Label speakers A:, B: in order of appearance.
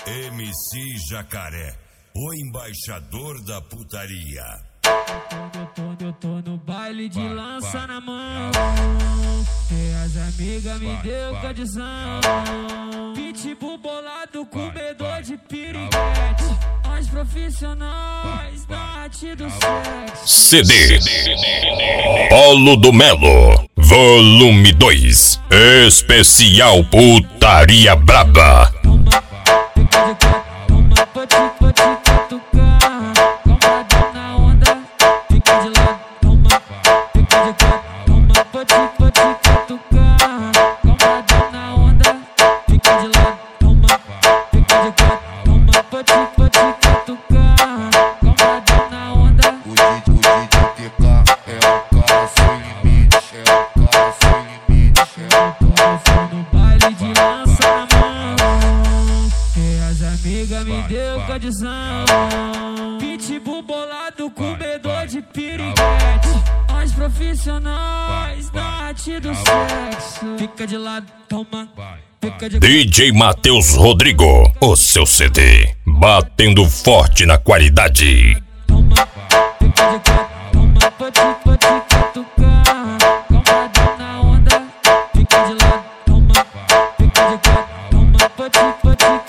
A: MC Jacaré, o embaixador da putaria.
B: Eu tô no baile de lança na mão, e as amigas me deu cadizão. Pitbull bolado, comedor de piriguete, os profissionais da arte do sexo.
C: CD Paulo do Melo, volume 2, especial Putaria Braba.
B: Me deu cadizão. Pitbull bolado, comedor de piriguete, os profissionais da arte do sexo. Fica de lado, toma.
C: DJ Matheus Rodrigo, o seu CD, batendo forte na qualidade.
B: Toma, fica de quatro, toma, pode catucar. Combada na onda, fica de lado, toma, fica de quatro, toma, pode